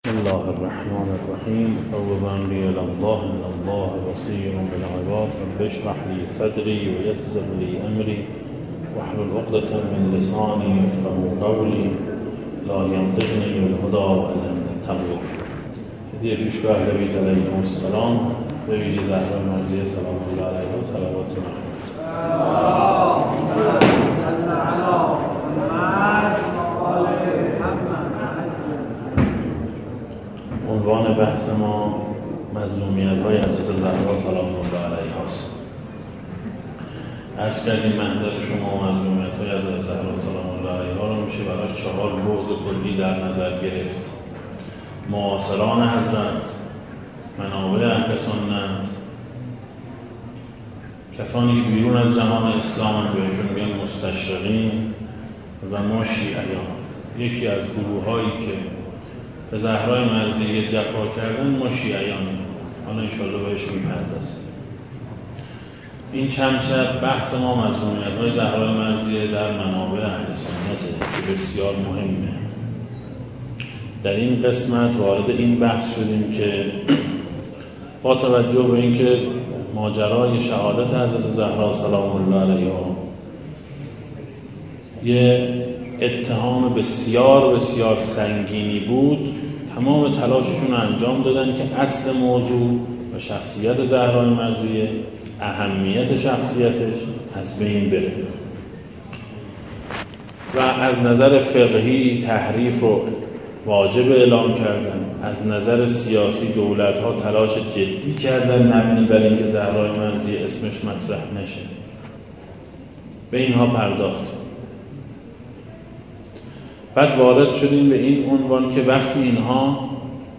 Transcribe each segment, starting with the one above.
بسم الله الرحمن الرحیم. توبا لی الی الله ان الله بصیر بالعباد. رب اشرح لی صدری و یسر لی امری واحلل عقدة من لسانی یفقهوا قولی لا ینطقنی بالهدی الا التقوا. هدیه پیشگاه اهل بیت علیهم السلام، به ویژه زهرا مرضیه سلام الله علیها و صلوات و عنوان بحث ما مظلومیت‌های حضرت زهرا سلام الله علیها است. عرض کردیم منظر شما و مظلومیت‌های حضرت زهرا سلام الله علیها رو میشه براش 4 بعد کلی در نظر گرفت: معاصران حضرت، منابع اهل سنت، کسانی که بیرون از جهان اسلام بهشون میگن مستشرقین، و ما شیعیان. یکی از گروه‌هایی که به زهرای مرضیه جفا کردن ما شیعیان. حالا انشاءالله بهش میپردازیم. این چند شب بحث ما مظلومیت‌های زهرای مرضیه در منابع اهل سنته که بسیار مهمه. در این قسمت وارد این بحث شدیم که با توجه به اینکه ماجرای شهادت حضرت زهرا سلام الله علیها یه اتهام بسیار بسیار سنگینی بود، تمام تلاششون انجام دادن که اصل موضوع و شخصیت زهرای مرضیه، اهمیت شخصیتش از بین بره و از نظر فقهی تحریف رو واجب اعلام کردن. از نظر سیاسی دولت‌ها تلاش جدی کردن مبنی بر اینکه زهرای مرضیه اسمش مطرح نشه. به اینها پرداختیم. بعد وارد شدیم به این عنوان که وقتی اینها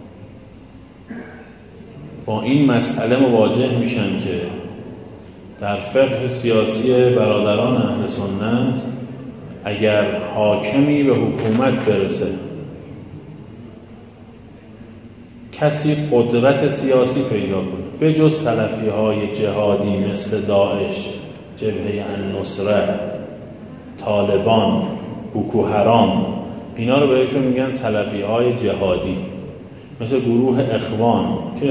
با این مسئله مواجه میشن که در فقه سیاسی برادران اهل سنت اگر حاکمی به حکومت برسه، کسی قدرت سیاسی پیدا کنه به جز سلفی های جهادی مثل داعش، جبهه النصره، طالبان، بوکو حرام، اینا رو بهشون میگن سلفی های جهادی، مثل گروه اخوان که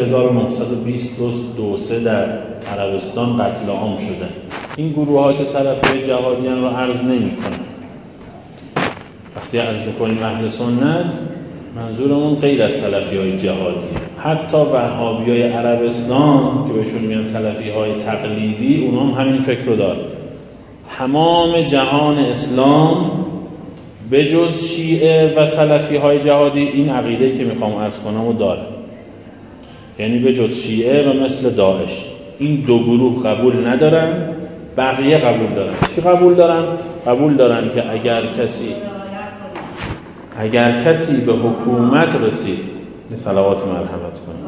1922 در عربستان قتل عام شدن. این گروه ها که سلفی جهادیان رو عرض نمی کنن. وقتی عرض میکنیم اهل سنت، منظورمون غیر از سلفی های جهادی، حتی وهابی های عربستان که بهشون میگن سلفی های تقلیدی، اونا هم همین فکر رو دارن. تمام جهان اسلام به جز شیعه و سلفی های جهادی این عقیده که میخوام عرض کنم رو داره. یعنی به جز شیعه و مثل داعش این دو گروه قبول ندارن، بقیه قبول دارن. چی قبول دارن؟ قبول دارن که اگر کسی به حکومت رسید، یه صلوات مرحمت کنیم،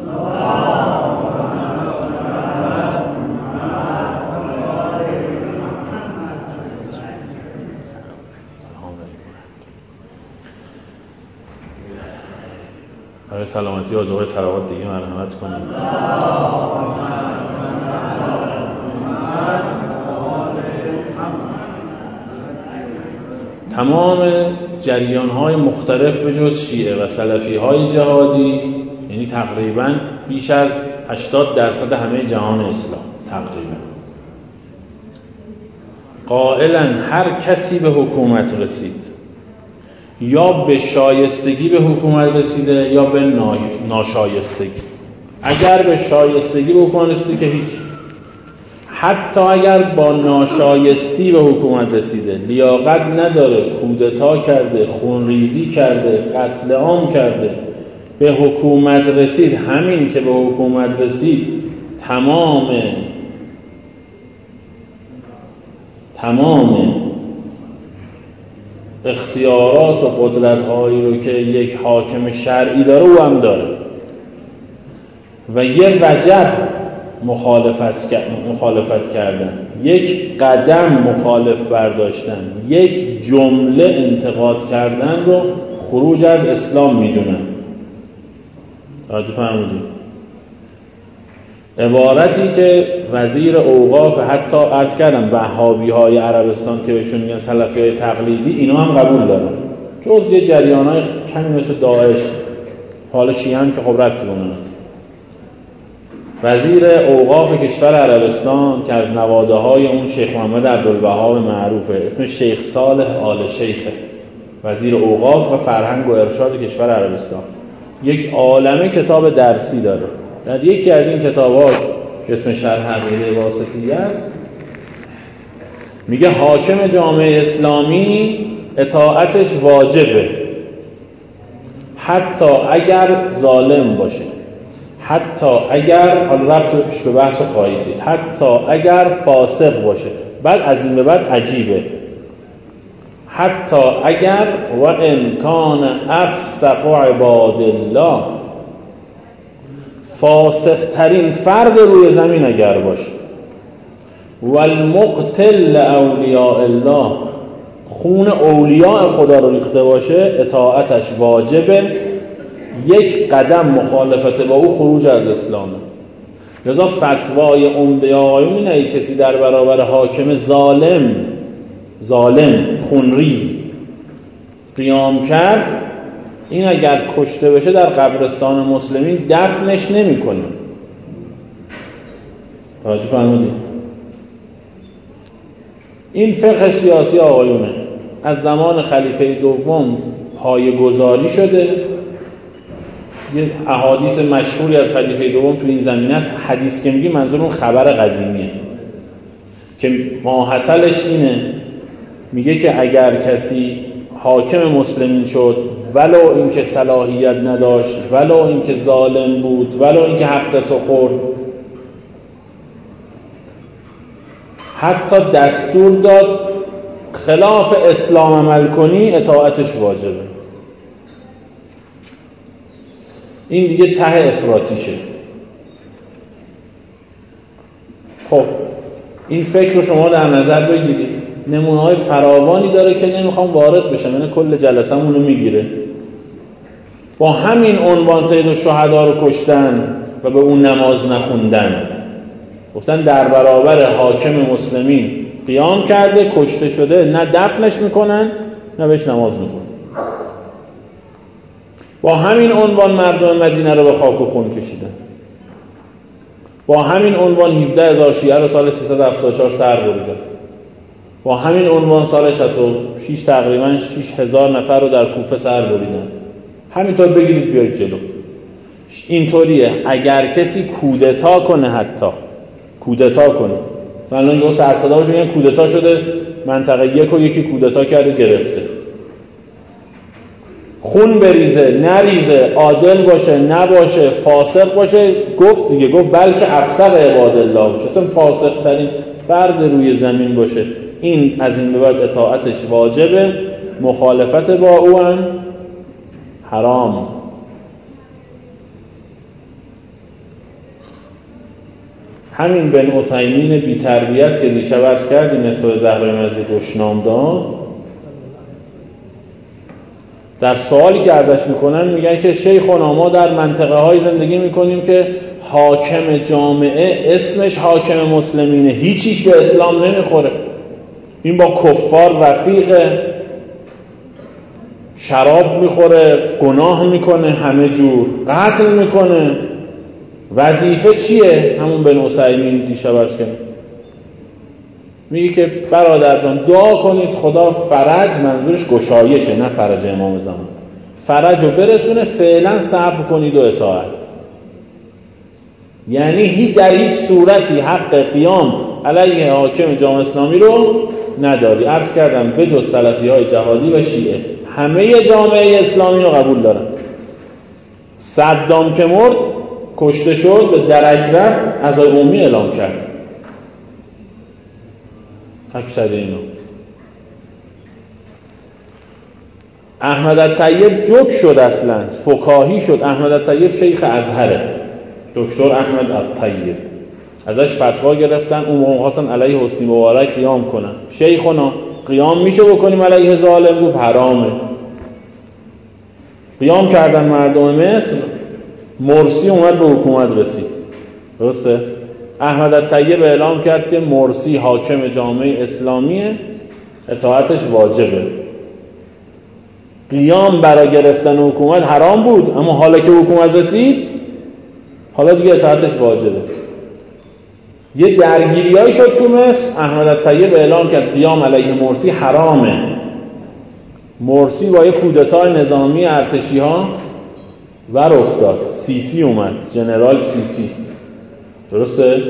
برای سلامتی آجوهای صلوات دیگه مرحمت کنیم. تمام جریان‌های مختلف به جز شیعه و سلفی‌های جهادی، یعنی تقریباً بیش از 80% همه جهان اسلام تقریباً، قائلاً هر کسی به حکومت رسید، یا به شایستگی به حکومت رسیده یا به ناشایستگی. اگر به شایستگی به حکومت رسیده که هیچ، حتی اگر با ناشایستی به حکومت رسیده، لیاقت نداره، کودتا کرده، خونریزی کرده، قتل عام کرده، به حکومت رسید، همین که به حکومت رسید تمام اختیارات و قدرت‌هایی رو که یک حاکم شرعی داره او هم داره و یه وجب مخالفت کردن، یک قدم مخالف برداشتن، یک جمله انتقاد کردن رو خروج از اسلام میدونن. توجه فرمودید؟ عبارتی که وزیر اوقاف، حتی عرض کردم وهابی های عربستان که بهشون میگن سلفی های تقلیدی، اینا هم قبول دارن، جز یه جریان های کمی مثل داعش حالا شیعه هم که خب ربطی به اون نداره. وزیر اوقاف کشور عربستان که از نواده های اون شیخ محمد عبدالوهاب معروفه، اسمش شیخ صالح آل شیخه، وزیر اوقاف و فرهنگ و ارشاد کشور عربستان، یک عالمه کتاب درسی داره. در یکی از این کتابات اسم شرح عقیده واسطیه است، میگه حاکم جامعه اسلامی اطاعتش واجبه، حتی اگر ظالم باشه، حتی اگر، حالا ربطش به بحث خواهید دید، حتی اگر فاسق باشه. بعد از این به بعد عجیبه، حتی اگر و امکان افسق عباد الله، فاسق ترین فرد روی زمین اگر باشه، والمقتل اولیاء الله، خون اولیاء خدا رو ریخته باشه، اطاعتش واجبه، یک قدم مخالفت با او خروج از اسلامه. لذا فتوای عمده آقایون اینه کسی در برابر حاکم ظالم خونریز قیام کرد، این اگر کشته بشه در قبرستان مسلمین دفنش نمی کنه. توجه فرمودید؟ این فقه سیاسی آقایونه از زمان خلیفه دوم پایه‌گذاری شده. یه احادیث مشهوری از خلیفه دوم تو این زمینه است. حدیث که میگی منظور اون خبر قدیمیه که ماحصلش اینه، میگه که اگر کسی حاکم مسلمین شد ولو اینکه صلاحیت نداشت، ولو اینکه ظالم بود، ولو اینکه حق تو خورد، حتی دستور داد خلاف اسلام عمل کنی، اطاعتش واجبه. این دیگه ته افراطیشه. خب این فکر رو شما در نظر بگیرید. نمونه‌های فراوانی داره که نمیخوام وارد بشم، یعنی کل جلسه‌مون رو میگیره. با همین عنوان سید الشهدا رو کشتن و به اون نماز نخوندن، گفتن در برابر حاکم مسلمین قیام کرده، کشته شده، نه دفنش میکنن نه بهش نماز میکنن. با همین عنوان مردم مدینه رو به خاک و خون کشیدن. با همین عنوان 17,000 شیعه رو سال 374 سر بریدن. با همین عنوان سال 66 تقریبا 6,000 نفر رو در کوفه سر بریدن. همینطور بگیرید بیایید جلو. اینطوریه اگر کسی کودتا کنه، حتی کودتا کنه، مثلا یه سرصدا باشه میگن کودتا شده منطقه 1 و یکی کودتا کرده گرفته، خون بریزه نریزه، عادل باشه نباشه، فاسق باشه، گفت دیگه، گفت بلکه افسق عباد الله باشه، اصلا فاسق ترین فرد روی زمین باشه، این از این به بعد اطاعتش واجبه، مخالفت با او هم حرام. همین بن عثیمین بی تربیت که دیشب عرض کردیم نسبت زهرای مرزی دشنام داد، در سوالی که ازش میکنن میگن که شیخونا ما در منطقه های زندگی میکنیم که حاکم جامعه اسمش حاکم مسلمینه، هیچیش به اسلام نمیخوره، این با کفار رفیقه، شراب میخوره، گناه میکنه، همه جور قتل میکنه، وظیفه چیه؟ همون بن عثیمین دیشب عرض کردیم میگه که برادر جان دعا کنید خدا فرج، منظورش گشایشه نه فرج امام زمان، فرج رو برسونه، فعلا صبر کنید و اطاعت. یعنی در هیچ صورتی حق قیام علیه حاکم جامعه اسلامی رو نداری. عرض کردم به جز سلفی های جهادی و شیعه همه جامعه اسلامی رو قبول دارن. صدام که مرد کشته شد، به درک رفت، عزای عمومی اعلام کرد اکثر اینا. احمد الطیب جوک شد، اصلا فکاهی شد. احمد الطیب شیخ ازهره، دکتر احمد الطیب، ازش فتوا گرفتن اون موقع خواستن علیه حسنی مبارک قیام کنن. شیخونا قیام میشه بکنیم علیه ظالم؟ گفت حرامه. قیام کردن مردم مصر، مرسی اومد به حکومت رسید، درسته؟ احمد الطیب اعلام کرد که مرسی حاکم جامعه اسلامیه، اطاعتش واجبه. قیام برای گرفتن حکومت حرام بود، اما حالا که حکومت رسید حالا دیگه اطاعتش واجبه. یه درگیریایی شد تو مصر، احمد الطیب اعلام کرد قیام علیه مرسی حرامه. مرسی با یه کودتای نظامی ارتشی ها ور افتاد، سیسی اومد، جنرال سیسی، درسته؟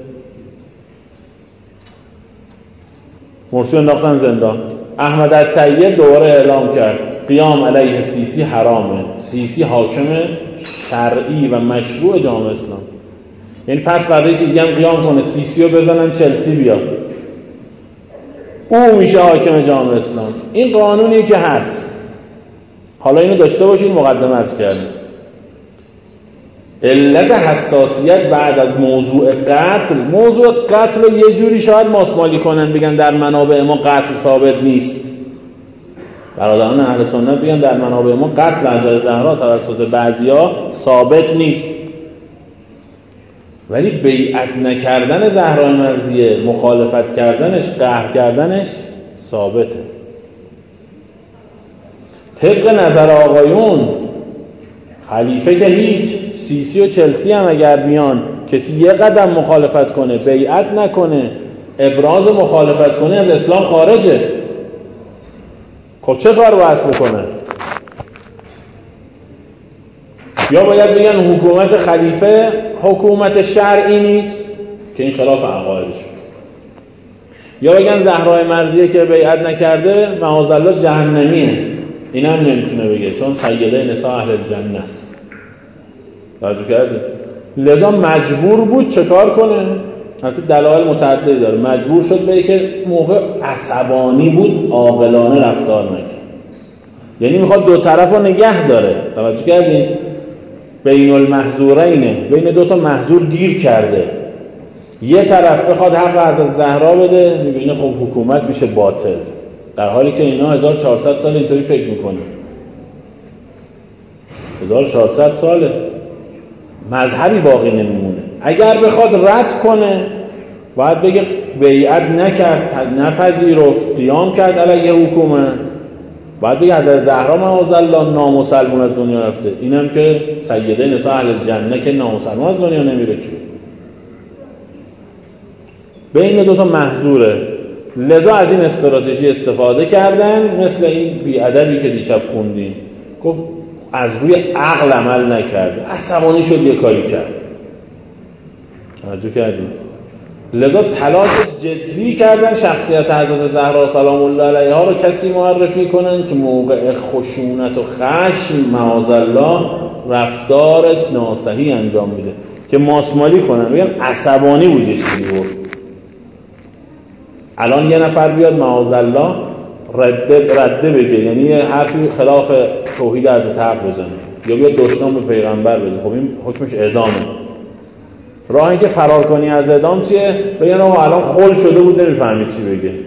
مرسی انداختن زندان. احمد الطیب دوباره اعلام کرد قیام علیه سیسی حرامه. سیسی حاکم شرعی و مشروع جامعه اسلام، یعنی پس فردا که دیگه هم قیام کنه سیسی رو بزنن چلسی بیاد، او میشه حاکم جامعه اسلام. این قانونی که هست، حالا اینو داشته باشید. مقدمه عرض کردیم علت حساسیت بعد از موضوع قتل رو یه جوری شاید ماسمالی کنن، بگن در منابع ما قتل ثابت نیست. برادران اهل سنت بگن در منابع ما قتل حضرت زهرا توسط بعضیا ثابت نیست، ولی بیعت نکردن زهرا مرضیه، مخالفت کردنش، قهر کردنش ثابته. طبق نظر آقایون خلیفه که هیچ، سیسی و چلسی هم اگر بیان کسی یه قدم مخالفت کنه، بیعت نکنه، ابراز مخالفت کنه، از اسلام خارجه. خب چه کار باید بکنه؟ یا باید بگن حکومت خلیفه حکومت شرعی نیست که این خلاف عقایدش، یا بگن زهرا مرضیه که بیعت نکرده معاذالله جهنمیه، این هم نمیتونه بگه چون سیده نساء اهل الجنه است. توجه کردید؟ لذا مجبور بود چه کار کنه؟ البته دلایل متعددی داره. مجبور شد به که موقع عصبانی بود عاقلانه رفتار نکنه، یعنی میخواد دو طرف رو نگه داره. توجه کردین؟ بین المحظورینه، بین دو تا محظور گیر کرده. یه طرف بخواد حق حضرت زهرا بده، میبینه خب حکومت میشه باطل، در حالی که اینا 1400 سال اینطوری فکر میکنه. 1400 ساله مذهبی باقی نمیمونه. اگر بخواد رد کنه باید بگه بیعت نکرد، نپذیرفت، قیام کرد علیه حکومت، باید بگه حضرت زهرا معاذالله نامسلمون از دنیا رفته. اینم که سیده نساء اهل الجنه که نامسلمون از دنیا نمیره که. بین دو تا محظوره. لذا از این استراتژی استفاده کردن، مثل این بیادبی که دیشب خوندیم، گفت از روی عقل عمل نکرد، عصبانی شد یه کاری کرد. توجه کردیم؟ لذا تلاش جدی کردن شخصیت حضرت زهرا سلام الله علیها رو کسی معرفی کنن که موقع خشونت و خشم معاذالله رفتار ناصحی انجام میده، که ماسمالی کنن، بگن عصبانی بود یه چیزی بود. الان یه نفر بیاد معاذالله رده بگه، یعنی یه حرفی خلاف توحید حضرت حق بزنه، یا بیاد دشنام به پیغمبر بده، خب این حکمش اعدامه. راه اینکه فرار کنی از اعدام چیه؟ بگن آقا الان خل شده بود نمیفهمید چی بگه،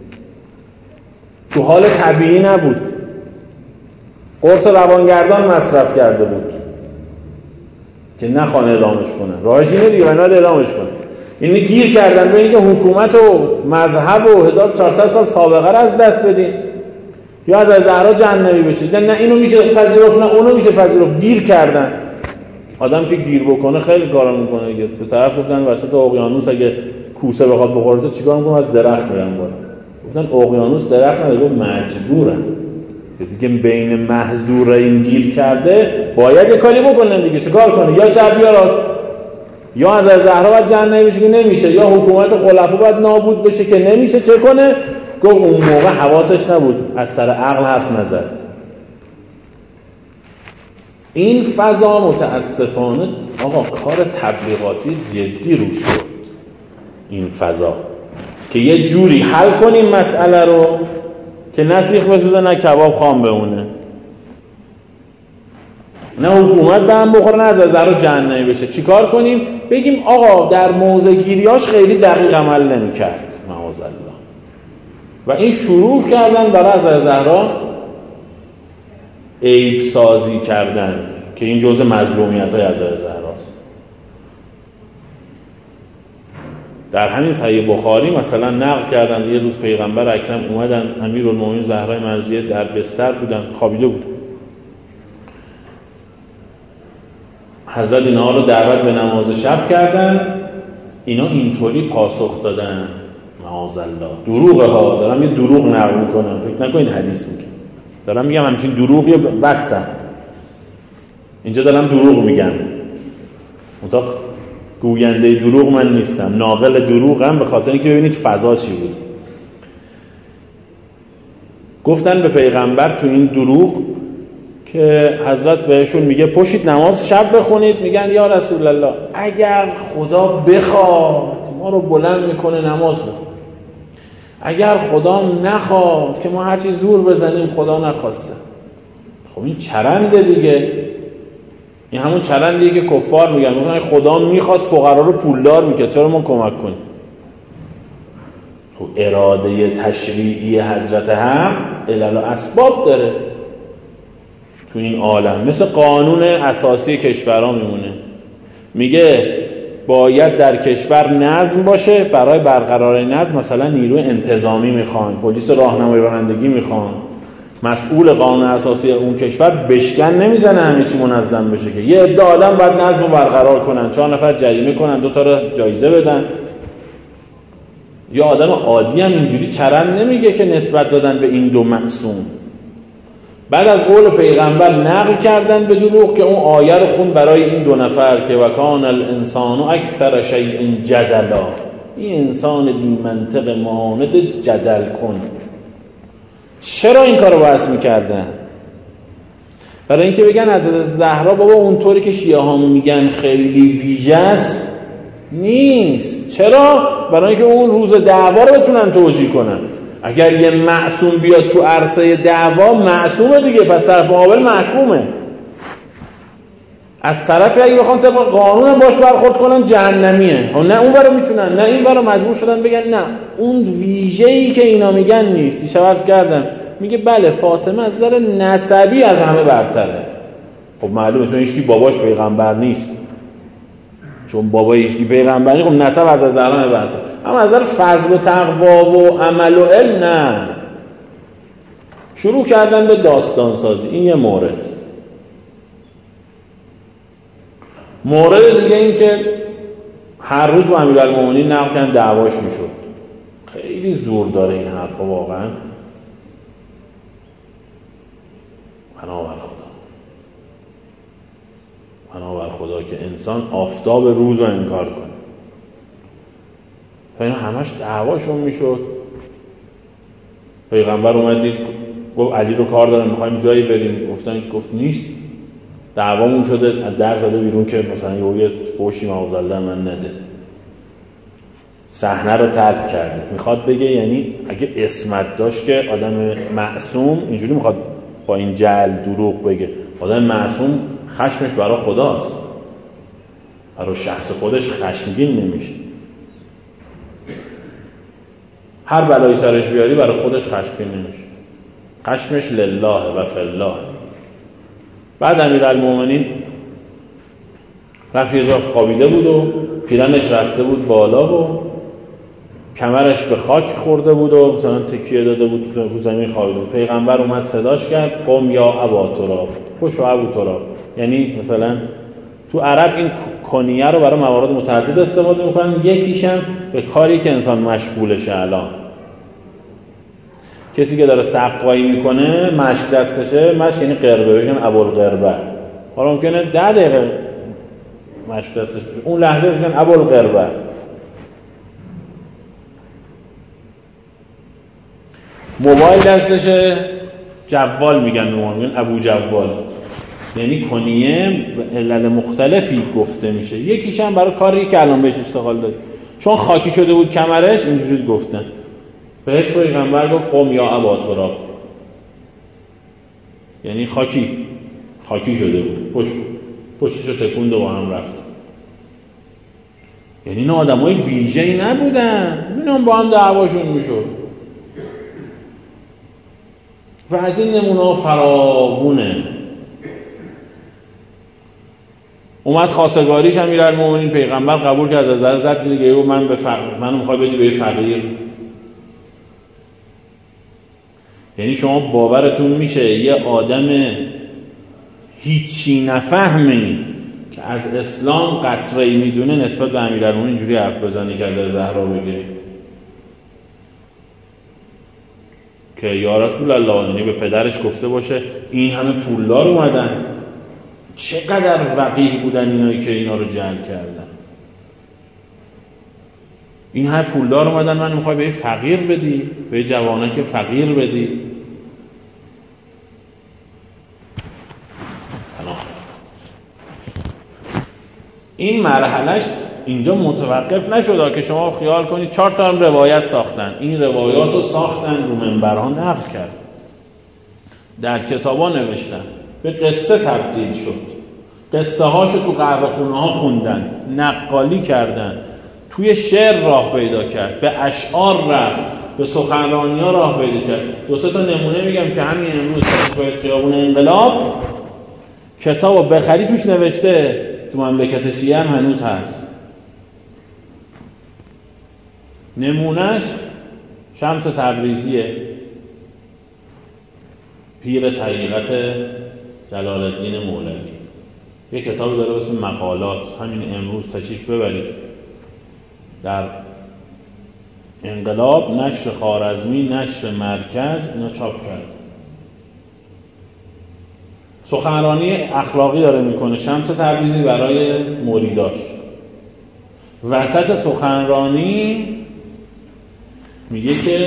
تو حال طبیعی نبود، قرص روانگردان مصرف کرده بود که نخوان اعدامش کنن. راهش اینه دیگه، باید اعدامش کنن. این گیر کردن به اینکه حکومت و مذهب و 1400 سال سابقه رو از دست بدین، یا از زهرا جهنمی بشید، نه اینو میشه پذیرفت نه اونو میشه پذیرفت. گیر کردن. آدم که گیر بکنه خیلی کارا میکنه دیگه. به طرف گفتن وسط اقیانوس اگه کوسه بخواد بخوره تو چیکار میکنه؟ از درخت میرن بالا. گفتن اقیانوس درخت نداره، گفت مجبورن. کسی که بین محظورین گیر کرده باید یه کاری بکنه دیگه. چیکار کنه؟ یا چپ یا راست. یا از زهرا باید جهنمی بشه که نمیشه، یا حکومت خلفا باید نابود بشه که نمیشه. چه کنه؟ گفت اون موقع حواسش نبود، از سر عقل حرف نزد. این فضا متاسفانه آقا کار تبلیغاتی جدی روش شد. این فضا که یه جوری حل کنیم مسئله رو که نه سیخ بسوزه نه کباب خام بمونه، نه حکومت به هم بخوره نه از زهرا جهنمی بشه. چیکار کنیم؟ بگیم آقا در موضع گیریاش خیلی دقیق عمل نمی‌کرد معاذالله، و این شروع کردن برای از زهرا عیب سازی کردن که این جزء مظلومیت‌های از زهراست. در همین صحیح بخاری مثلا نقل کردن یه روز پیغمبر اکرم اومدن، امیرالمومنین زهرا مرضیه در بستر بودن، خوابیده بود. حضرت اینها رو دعوت به نماز شب کردن، اینا اینطوری پاسخ دادن معاذالله، دروغه ها، دارم یه دروغ نقل میکنم، فکر نکنید حدیث میگم، دارم میگم همچین دروغی بستم، اینجا دارم دروغ میگم، منطق گوینده دروغ من نیستم، ناقل دروغم، به خاطر اینکه ببینید فضا چی بود. گفتن به پیغمبر تو این دروغ که حضرت بهشون میگه پشت نماز شب بخونید، میگن یا رسول الله اگر خدا بخواد ما رو بلند میکنه نماز بخونیم، اگر خدا نخواد که ما هرچی زور بزنیم خدا نخواسته. خب این چرنده دیگه، این همون چرندیه که کفار میگن خدا میخواست فقرا رو پولدار میکرد، چرا ما کمک کنیم؟ خب اراده تشریعی حضرت هم علل و اسباب داره تو این عالم، مثل قانون اساسی کشورها میمونه، میگه باید در کشور نظم باشه، برای برقراری نظم مثلا نیروی انتظامی میخوان، پلیس راهنمایی رانندگی میخوان، مسئول قانون اساسی اون کشور بشکن نمیزنه همه چی منظم بشه که یه عده آدم باید نظم رو برقرار کنن، 4 نفر جریمه کنن، 2 تا رو جایزه بدن. یا آدم عادی هم اینجوری چرند نمیگه که نسبت دادن به این دو معصوم. بعد از قول پیغمبر نقل کردن به دروغ که اون آیه رو خون برای این 2 نفر که وکان الانسان اکثر شیء جدلا، این انسان بی منطق ماند جدل کن. چرا این کارو بحث میکردن؟ برای اینکه بگن حضرت زهرا بابا اونطوری که شیعه ها میگن خیلی ویژه است نیست. چرا؟ برای اینکه اون روز دعوا رو بتونن توجیه کنن. اگر یه معصوم بیاد تو عرصه دعوا معصومه دیگه، پس طرف مقابل محکومه. از طرفی اگه بخوان طبق قانون باش برخورد کنن جهنمیه، نه اون ورا میتونن نه این ورا، مجبور شدن بگن نه اون ویژه‌ای که اینا میگن نیست. دیشب عرض کردم میگه بله فاطمه از نظر نسبی از همه برتره. خب معلومه چون هیچکی باباش پیغمبر نیست، چون بابای هیچکی پیغمبر نیست، خب نسب از زهرا برتره. اما از نظر فضل و تقوا و عمل و علم نه. شروع کردن به داستان سازی. این یه مورد دیگه این که هر روز با امیرالمومنین نقل کردن دعواش میشد. خیلی زور داره این حرفا واقعا. پناه بر خدا که انسان آفتاب روز رو انکار کنه. تا اینا همش دعواشون میشد. پیغمبر اومد دید گفت علی رو کار دارم میخوایم جایی بریم، گفت نیست، دعوامون شده، در زده بیرون که مثلا یه فوشی معاذالله من نده، صحنه رو ترک کرده. میخواد بگه یعنی اگه اسمت داشت که آدم معصوم اینجوری میخواد با این جعل دروغ بگه، آدم معصوم خشمش برای خداست، برای شخص خودش خشمگین نمیشه. هر بلایی سرش بیاری برای خودش خشمگین نمیشه، خشمش لله و فی الله. بعد امیرالمومنین رفت یه جا خوابیده بود و پیرنش رفته بود بالا و کمرش به خاک خورده بود و مثلا تکیه داده بود رو زمین خوابیده بود. پیغمبر اومد صداش کرد قم یا ابا تراب، خوشو ابو تراب. یعنی مثلا تو عرب این کنیه رو برای موارد متعدد استفاده میکنن، یکیشم به کاری که انسان مشغولشه. الان کسی که داره سقایی میکنه مشک دستشه، مشک یعنی قربه، بگن ابوالقربه. حالا ممکنه 10 دقیقه مشک دستش بشه، اون لحظه بگن ابوالقربه. موبایل دستشه، جوال میگن ابو جوال. یعنی کنیه به علل مختلفی گفته میشه. یکیش هم برای کاری که الان بهش اشتغال داره، چون خاکی شده بود کمرش اینجوری گفتن بهش. پیغمبر گفت قم یا ابا تراب، یعنی خاکی شده بود، پشتشو تکوند و هم رفت. یعنی این آدمای ویژه‌ای نبودن، اینا با هم دعواشون میشد. و از این نمونه فراوونه. اومد خواستگاریش امیرالمومنین پیغمبر قبول کرد، از نظر زد دیگه و منو میخوای بدی به فقیر. یعنی شما باورتون میشه یه آدم هیچی نفهمی که از اسلام قطره‌ای میدونه نسبت به امیرالمومنین اینجوری حرف بزنه که از زهرا بگه که یا رسول الله، یعنی به پدرش گفته باشه این همه پولدار اومدن، چقدر وقیح بودن اینایی که اینا رو جمع کردن، این همه پولدار اومدن من میخوای به فقیر بدی، به جوانه که فقیر بدی. این مرحلهش اینجا متوقف نشده که شما خیال کنید 4 تا روایت ساختن، این روایات رو ساختن رو منبرها نقل کرد، در کتابا نوشتن، به قصه تبدیل شد، قصه هاشو تو قهوه‌خونه ها خوندن، نقالی کردن، توی شعر راه پیدا کرد، به اشعار رفت، به سخنرانی ها راه پیدا کرد. 2 تا نمونه میگم که همین امروز توی خیابون انقلاب کتابو بخری توش نوشته، تو مملکت شیعه هم هنوز هست. نمونهش شمس تبریزیه، پیر طریقت جلال الدین مولوی، یه کتاب داره اسم مقالات، همین امروز تشریف ببرید در انقلاب، نشر خوارزمی، نشر مرکز اینا چاپ کرد. سخنرانی اخلاقی داره میکنه شمس تبریزی برای مریداش. وسط سخنرانی میگه که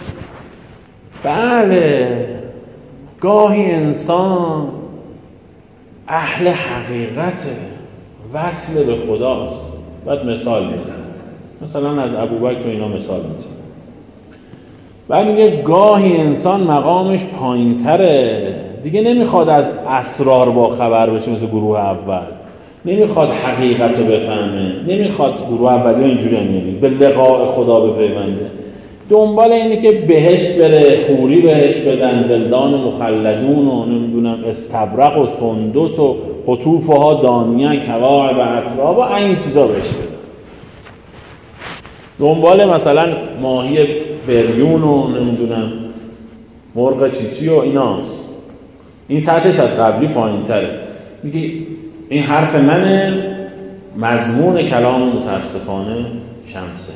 بله گاهی انسان اهل حقیقته، وصل به خداست. بعد مثال میزنه، مثلا از ابوبکر اینا مثال میزنه. بعد میگه گاهی انسان مقامش پایین‌تره، دیگه نمیخواد از اسرار با خبر بشه مثل گروه اول، نمیخواد حقیقت رو بفهمه، نمیخواد گروه اولی اینجوری نمیدید به لقاء خدا بپیونده، دنبال اینه که بهشت بره، حوری بهشت بدن، ولدان مخلدون و نمیدونم استبرق و سندس و قطوفها دانیه کواعب اتراب و این چیزا بهش بدن، دنبال مثلا ماهی بریون و نمیدونم مرغ چیچی و ایناست. این سطحش از قبلی پایین تره. میگه این حرف منه، مضمون کلام متاسفانه شمسه.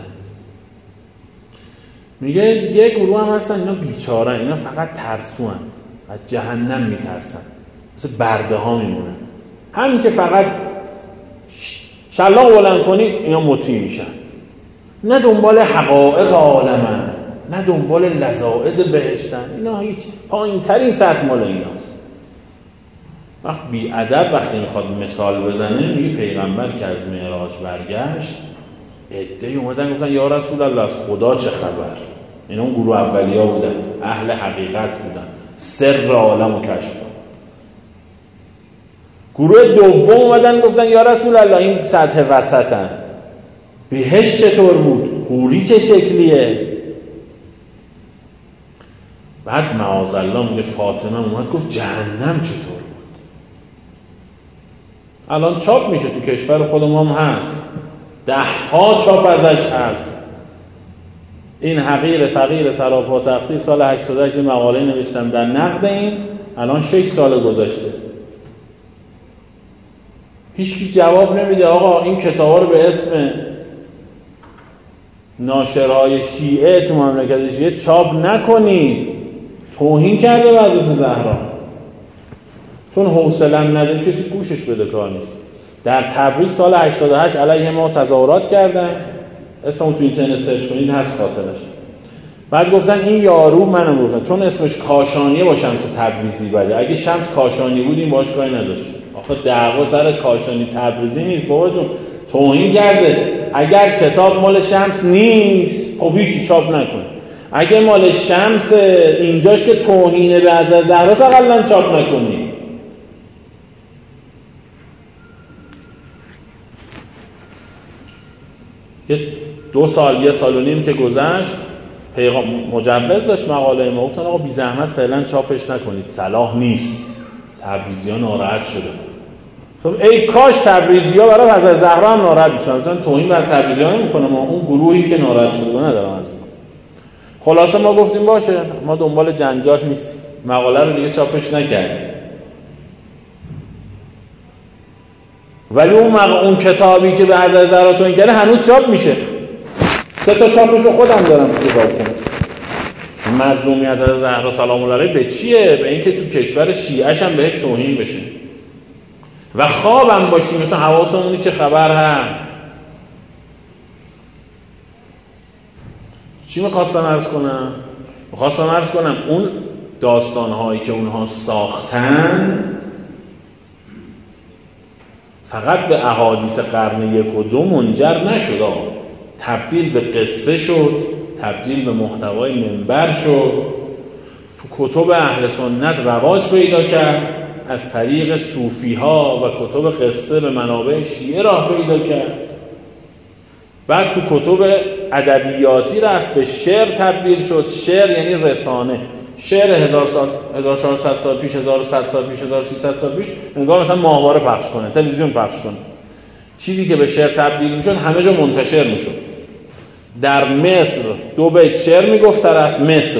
میگه یه گروه هم هستن اینا بیچاره، اینا فقط ترسوان، از جهنم میترسن، مثل برده ها میمونن، همین که فقط شلاق بلند کنی اینا مطیع میشن، نه دنبال حقایق عالمن، نه دنبال لذائذ بهشتن، اینا هیچ، پایین ترین سطح مال ایناست. وقت بی ادب وقتی میخواد مثال بزنه میگه پیغمبر که از معراج برگشت عده‌ای اومدن گفتن یا رسول الله از خدا چه خبر؟ اینا اون گروه اولیا بودن، اهل حقیقت بودن، سر عالمو کشف کردن. گروه دوم اومدن گفتن یا رسول الله این سطح وسطن، بهشت چطور بود؟ حوری چه شکلیه؟ بعد معاذالله میگه فاطمه اومد گفت جهنم چطور بود؟ الان چاپ میشه تو کشور خودمون هم هست، 10 چاپ ازش هست. این حقیر فقیر سراپا تقصیر سال 88 مقاله نوشتم در نقد این، الان 6 سال گذشته، هیچکی جواب نمیده آقا این کتابا رو به اسم ناشرهای شیعه تو مملکت شیعه چاپ نکنید، توهین کرده به حضرت زهرا. چون حوصله نداره کسی گوشش بده کار نیست. در تبریز سال 88 علیه ما تظاهرات کردن، اسممو تو اینترنت سرچ کنید هست خاطرش. بعد گفتن این یارو، منم گفتن چون اسمش کاشانیه با شمس تبریزی بده، اگه شمس کاشانی بود این باش کاری نداشت. آخه دعوا سر کاشانی تبریزی نیست بابا جون، توهین کرده. اگر کتاب مال شمس نیست خب هیچی چاپ نکن، اگه مال شمس اینجاش که توهینه به حضرت زهرا فقط چاپ نکنی. یه 2 سال 1 سال و نیم که گذشت مجوز داشت مقاله ما، گفتن آقا بی زحمت فعلا چاپش نکنید، صلاح نیست. تبریزیان ناراحت شده، خب ای کاش تبریزی‌ها برای حضرت زهرا هم ناراحت میشن. مثلا توهین بر تبریزی‌ها نمی‌کنه، ما اون گروهی که ناراحت شده ندارم از اون. خلاصه ما گفتیم باشه، ما دنبال جنجال نیستیم. مقاله رو دیگه چاپش نکردیم. ولی اون کتابی که به حضرت زهرا توهین کرده هنوز چاپ میشه. 3 تا چاپشو خودم دارم تو کتابخونه. مظلومیت حضرت زهرا سلام الله علیها به چیه؟ به اینکه تو کشور شیعه‌ش هم بهش توهین بشه. و خوابم باشیم مثلا حواسمون چه خبر هم. چی می‌خواستم عرض کنم؟ می‌خواستم عرض کنم اون داستان‌هایی که اونها ساختن فقط به احادیث قرن 1 و 2 منجر نشد، تبدیل به قصه شد، تبدیل به محتوای منبر شد، تو کتب اهل سنت رواج پیدا کرد، از طریق صوفی‌ها و کتب قصه به منابع شیعه راه پیدا کرد، بعد تو کتب ادبیاتی رفت به شعر تبدیل شد. شعر یعنی رسانه. شعر 1000 سال، 1400 سال پیش، 1100 سال پیش، 1300 سال پیش انگار مثلا ماهواره پخش کنه، تلویزیون پخش کنه. چیزی که به شعر تبدیل میشد همه جا منتشر میشد. در مصر 2 بیت شعر میگفت طرف مصر،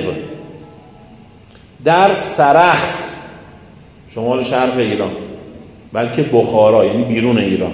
در سرخس شمال شرق ایران، بلکه بخارا یعنی بیرون ایران،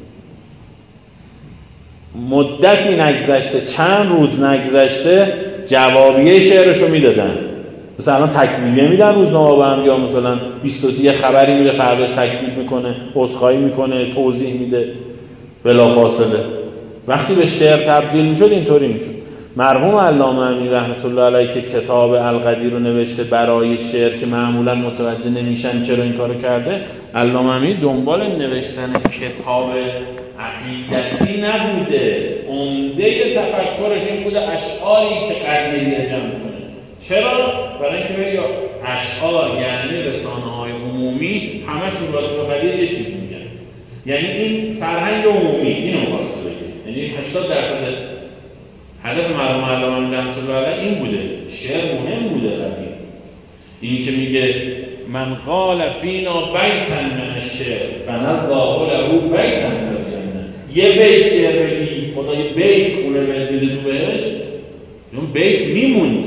مدتی نگذشته، چند روز نگذشته جوابیه شعرشو میدادن. مثلا تکذیبیه میدن روزنامه با هم، یا مثلا 23 یه خبری میده فرداش تکذیب میکنه، عذرخواهی میکنه، توضیح میده بلافاصله. وقتی به شعر تبدیل میشد اینطوری میشد. مرحوم علامه امینی رحمت الله علیه که کتاب القدیر رو نوشته برای شعر که معمولا متوجه نمیشن چرا این کارو کرده، علامه امینی دنبال نوشتن کتاب عقیدتی نبوده، عمده تفکرش این بوده اشعاری که قدیریه جمع کنه. چرا؟ برای اینکه بگه اشعار یعنی رسانه‌های عمومی همشون راجع به قدیر یه چیز میگن، یعنی این فرهنگ عمومی اینو واسه بگه، یعنی 80% هدف مرحوم علامه امینی رحمت الله علیه این بوده. شعر مهم بوده قدیم. این که میگه من قال فینا بیتا من الشعر بنى الله له بیتا فی الجنه، یه بیت شعر بگی خدا یه بیت خونه میده تو بهش، اون بیت میموند.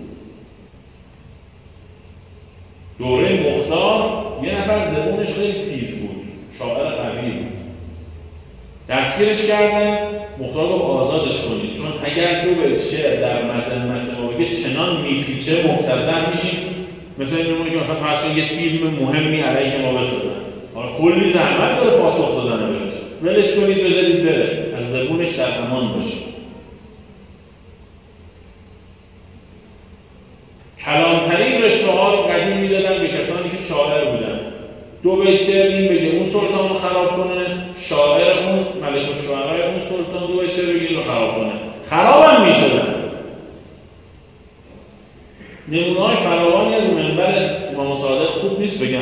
دوره مختار یه نفر زبونش خیلی تیز بود، شاعر قوی بود، دستگیرش کردن. مختار رو آزادش کنید، چون اگر 2 بیت شعر در مذمت ما بگه چنان میپیچه مفتضح میشیم. مثلا میمونه که مثلا فرض یه فیلم مهمی علیه ما بسازن، حالا کلی زحمت داره پاسخ دادن بهش، ولش کنید بذارید بره، از زبونش در امان باشید. کلانترین رشوه‌ها رو قدیم میدادن به کسانی که شاعر بودن. 2 بیت شعر این بگه اون سلطان رو خراب کنه، شاعر اون ملک الشعرای اون سلطان 2 بیت شعر بگه اینو خراب کنه، خراب هم میشدن. نمونه‌های فراوانی از منبر امام صادق خوب نیست بگم.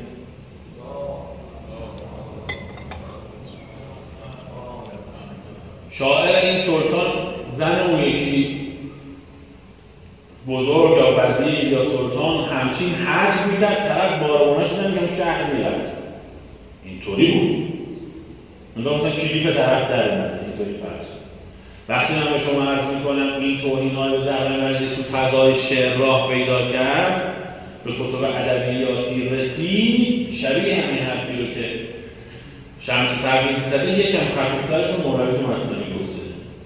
شاعر این سلطان زن اون یکی بزرگ یا وزیر یا سلطان همچین حج میکرد، طرف بارونش نمیگم شهر میرفت. اینطوری بود. نگاه مثلا کلیپ طرف در اومده اینطوری فرض. وقتی من به شما عرض میکنم این توهین‌های زهرا مرزی تو فضای شعر راه پیدا کرد، به کتب ادبیاتی رسید، شبیه همین حرفی رو که شمس تبریزی زده یکم خفیف‌ترش رو مولوی تو مثنوی گفته.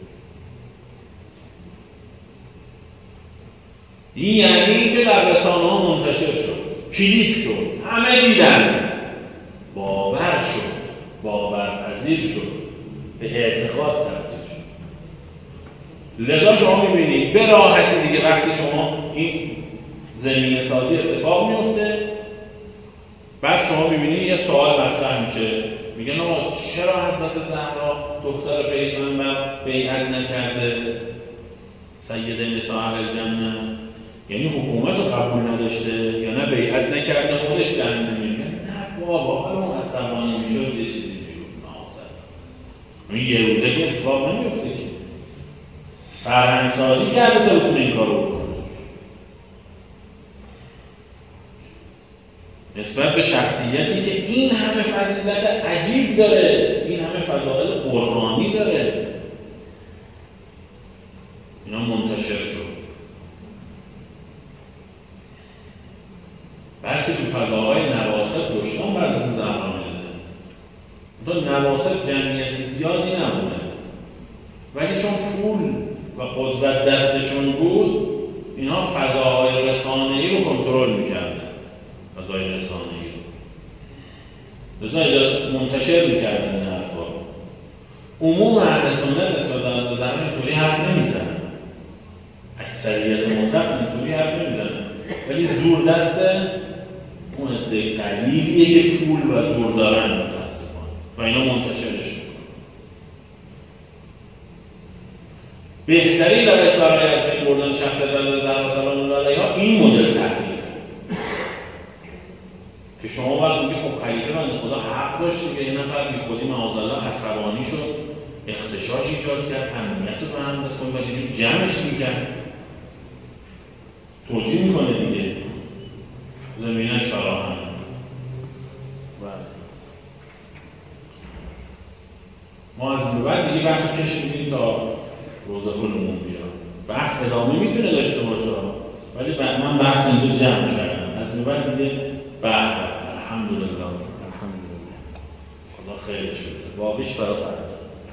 این یعنی که در رسانه‌ها منتشر شد، کلیک شد، همه دیدن، باور شد، باورپذیر شد، به اعتقاد تبدیل شد. لذا شما می‌بینید به راحتی دیگه وقتی شما این زمینه سازی اتفاق میفته، بعد شما می‌بینید یه سوال مطرح میشه، میگن آقا چرا حضرت زهرا دختر پیغمبر بیعت نکرده سید نساء اهل الجنه؟ یعنی حکومت رو قبول نداشته یا نه بیعت نکرده خودش جهنم میگه؟ نه بابا حالا اون عصبانی میشد یه چیزی میگفت ناصر. این یه روزه که اتفاق نمیفته که فرهنگ سازی کرده تا بتونه این کارو بکنه. نصف نسبت به شخصیتی که این همه فضیلت عجیب داره، این همه فضائل قرآنی داره، اینا منتشر شد. بلکه تو فضاهای نواست دشتان برزد زهرا میده. تا نواست جمعیت زیادی نبوده، ولی چون پول و قدرت دستشون بود، اینا فضاهای رسانه‌ای رو کنترل میکردن. فضای رسانه‌ای رو لذا منتشر میکردن این حرفا. عموم اهل سنت نسبت به حضرت زهرا اینطوری حرف نمیزنن، اکثریت مطلق اینطوری حرف نمیزنن، ولی زور دست اون عده قلیلیه که پول و زور دارن متاسفانه و اینا منتشرش میکنن. بهترین روش برای از بین بردن شخصیت حضرت زهرا سلام الله علیها این مدل تحریفه که شما وقت میگی خب خلیفه بنده خدا حق داشت که این نفر بی خودی معاذالله عصبانی شد، اختشاش ایجاد کرد، امنیت رو به هم داد، خب باید ایشون جمعش میکرد، توجیه میکنه دیگه زمینه شراحن. ما از این بعد دیگه بحث رو کشیدیم تا روزه علوم بیاد. بحث ادامه میتونه داشته باشه، ولی من بحث اینجا جمع کردم. از این بعد دیگه بحث الحمدلله خدا خیر شده، باقیش برای فردا.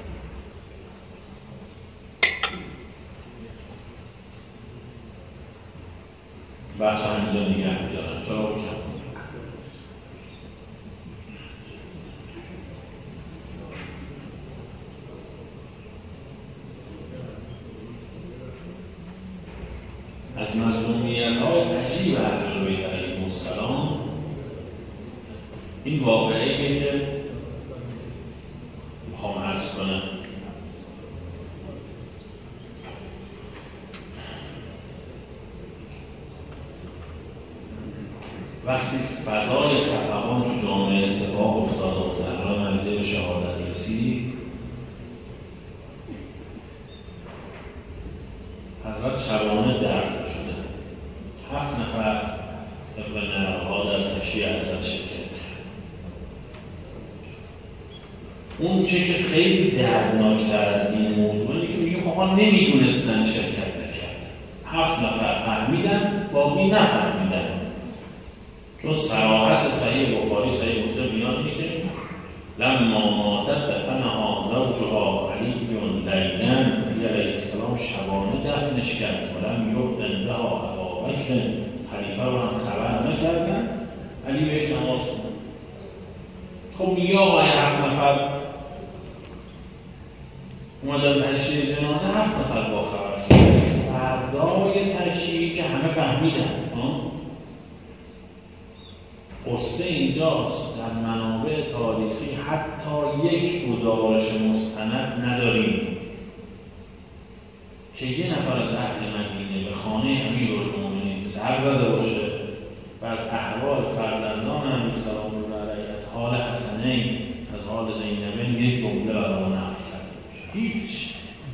بحث همینجا نگه میدارم. چرا بکنم؟ از مظلومیت‌های عجیب اهل بیت علیهم السلام این واقعه‌ایه که میخوام عرض کنم. وقتی فضای خفقان تو جامعه اتفاق افتاد و زهرا منزل شهادت رسید، حضرت شبانه دفن شده. 7 نفر طبق نقل‌ها در تشییع حضرت شرکت کرد. اون چه که خیلی دردناکتر از این موضوع اینه که میگیم آقا نمیدونستن شرکت نکردن. 7 نفر فهمیدن، باقی نفهمیدن. چون صراحت صحیح بخاری صحیح مسلم بیان میگه لما ماتت دفنها زوجها علی لیلا، علی علیه السلام شبانه دفنش کرد و لم یؤذن بها ابابکر، خلیفه رو هم خبر نکردن، علی بهش نماز خوند. خب میگه آقا 7 نفر اومدن تشییع جنازه، 7 نفر با خبر شد. فردای تشییع که همه فهمیدن. قصه اینجاست در منابع تاریخی حتی یک گزارش مستند نداریم که یه نفر از اهل مدینه به خانه امیرالمومنین سر زده باشه و از احوال فرزندان امیر سلام الله علیه، از حال حسنین، از حال زینبین یک جمله برای ما نقل کرده باشه. هیچ.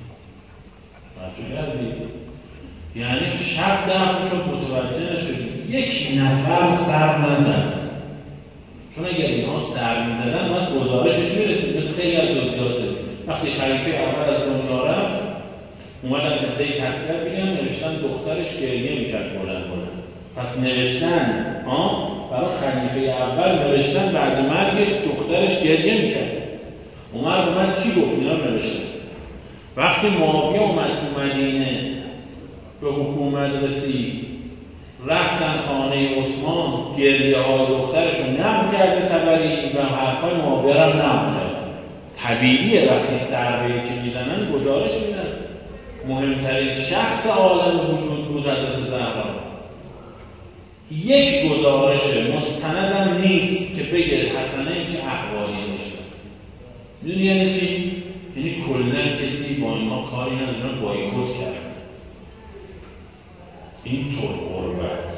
یعنی شب دفن شد متوجه نشد، یک نفر سر نزد. چون اگر اینها سر میزدن باید گزارشش میرسید. مثل خیلی از جزئیات وقتی خلیفه اول از دنیا رفت اومدن عده‌ای تسلیت بگن، نوشتن دخترش گریه میکرد بلند بلند. پس نوشتن برای خلیفه اول نوشتن بعد مرگش دخترش گریه میکرد. عمر به من چی گفت؟ اینا نوشتن. وقتی معاویه اومد تو مدینه به حکومت رسید، رفتن خانه عثمان، گریه های دخترشو نقل کرده طبری و حرفای معاویه رو نقل کرده. طبیعیه وقتی سربهی که میزنن گزارش میدن. مهمترین شخص عالم وجود بود حضرت زهرا. یک گزارش مستندم نیست که بگه حسنین چه احوالی داشته. میدونی یعنی چی؟ یعنی کلا کسی با اینا کاری نداره، بایکوت کرد. این طور قربت.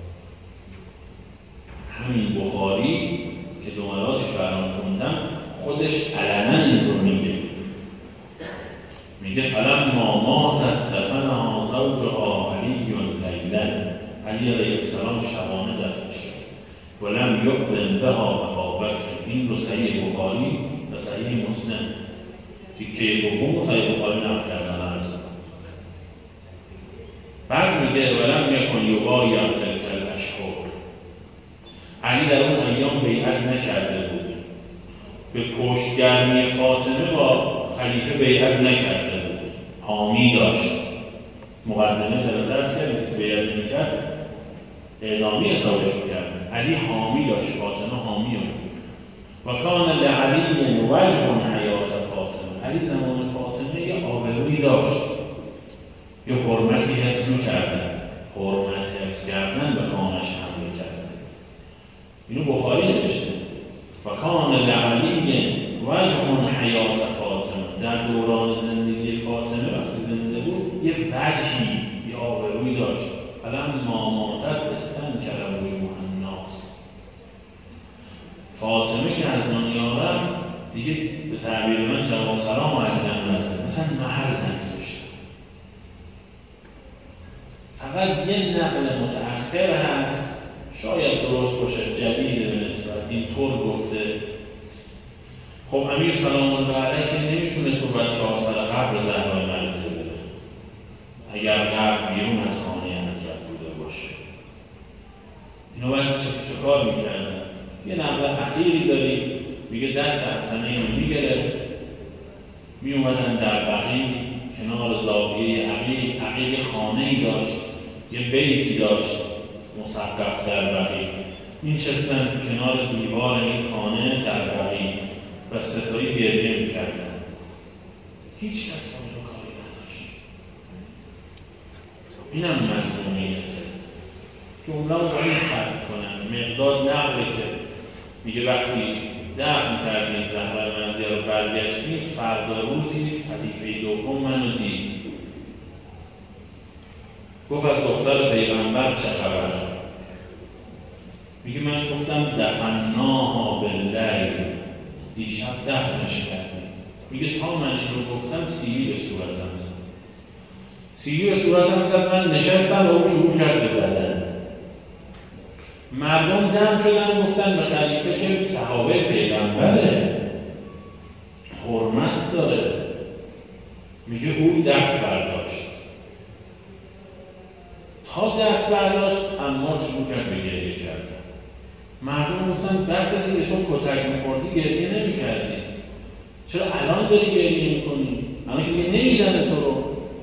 همین بخاری که جملاتش برام خوندم خودش علنا این رو میگه فلما ماتت دفنها زوجها علی لیلا، علی علیه السلام شبانه دفنش کرد. ولم یؤذن بها ابابکر. این رو صحیح بخاری و صحیح مسلم تیکه دوم صحیح بخاری نقل کردن است. بعد میگه ولم یکن یبایع تلک الاشهر. علی در اون ایام بیعت نکرده بود، به پشتگرمی فاطمه با خلیفه بیعت نکرده بود، حامی داشت. مقدمه جلسه که بیعت نمیکرد اعلامی حسابش میکرد. علی حامی داشت، فاطمه حامی بود. و کان لعلی وجه حیات فاطمه. علی زمان فاطمه یه آبرویی داشت، یه حرمتی حفظ میکردن. حرمت حفظ کردن به خانش حمله کردن. اینو بخاری نوشته. و کان لعلی وجه حیات فاطمه. در دوران زندگی فاطمه وقتی زنده بود یه وجهی، یه آبرویی داشت. فلما ماتت استنکر وجوه الناس. فاطمه که از دنیا رفت دیگه به تعبیر من جواب سلام علیکم نداره، مثلا محل نگذاشت. فقط یه نقل متأخر هست، شاید درست باشه، جدیده به نسبت اینطور گفته. خب امیر سلام الله علیه که نمیتونه تو بعد 400 قبر زهرا مرزی بده اگر قبر بیرون از خانه حضرت بوده باشه. اینو باید چه کار میکردن؟ یه نقل اخیری داریم میگه دست حسنه اینو میگرفت، میومدن در بقیع کنار زاویه عقیق خانه‌ای داشت، یه بیتی داشت مسقف در بقیع، میشستن کنار دیوار این خانه در بقیع و ستایی گریه میکردن. هیچ کس اون رو کاری نداشت. اینم مظلومیته. جمله رو باید خرد کنن. مقداد نقله که میگه وقتی دفن کردیم زهرا مرزیه رو برگشتیم، فردا روزی خلیفه دوم منو دید، گفت از دختر پیغمبر چه خبر؟ میگه من گفتم دفناها باللیل، دیشب دفنش کردیم. میگه تا من این رو گفتم سیلی به صورتم زد. من نشستم و او شروع کرد به زدن. مردم جمع شدن گفتن به خلیفه که صحابه پیغمبره، حرمت داره. میگه او دست برداشت. تا دست برداشت اما شروع کرد به گریه کردن. مردم گفتن بس دیگه، تو کتک می‌خوردی گریه نمی‌کردی، چرا الان داری گریه می‌کنی؟ الان که نمی‌زنه تو رو.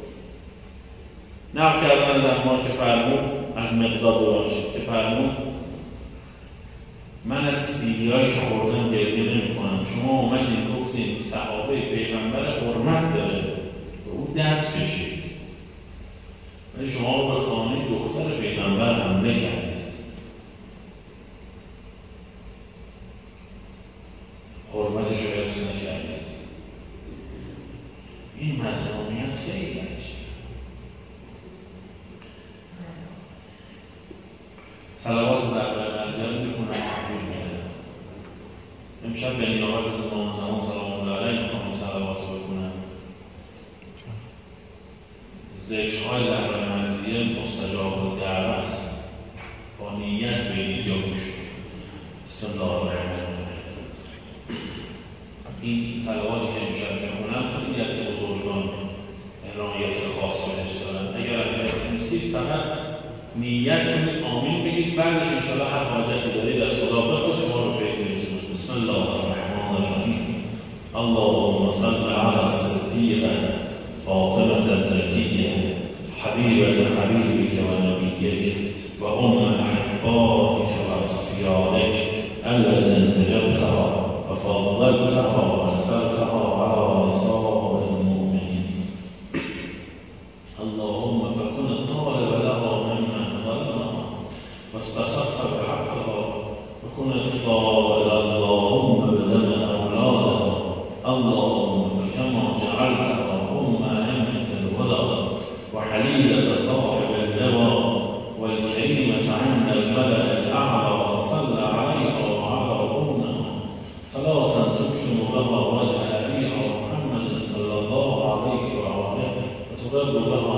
نقل کردن از عمار که فرمود، از مقداد باشید که فرمود من از سیلیایی که خوردم گریه نمی‌کنم. شما اومدین گفتین صحابه پیغمبر حرمت داره، به او دست کشید، ولی شما رو به خانه دختر پیغمبر حمله کردید. حرمتش رو حفظ نکردید. این مظلومیت خیلی عجیبه. صلوات زهرا مرزیه رو میکنم تحویل میده. امشب به نیابت از زمان سلام الله علیه میخوام صلوات رو بکنم. ذکرهای زهرا مرزیه مستجاب الدعوه است، با نیت بگید یا گوش کنید. بسم الله الرحمن الرحیم. این صلواتی که امشب میخونم خیلی از بزرگان عنایت خاص بهش دارن. اگر نیست فقط نیت کنید، آمین بگید، بعدش انشاءالله هر حاجتی دارید از خدا بخواد شما رو فکر می‌کنید. بسم الله الرحمن الرحیم. اللهم صل علی الصدیقه فاطمة الزكية حبيبة حبيبك ونبيك وأم أحبائك وأصفيائك التي انتجبتها وفضلتها واخترتها على نساء المؤمنين. اللهم فكن الطالب لها ممن ظلمها واستخف بحقها، وكن الصائل اللهم بدم أولادها. اللهم فكما جعلتها وحليلة صاحب اللواء والكريمة عند الملأ الأعلى، فصل عليها وعلى أمها صلاة تكرم بها وجه أبيها محمد صلى الله عليه وآله وتبرد بها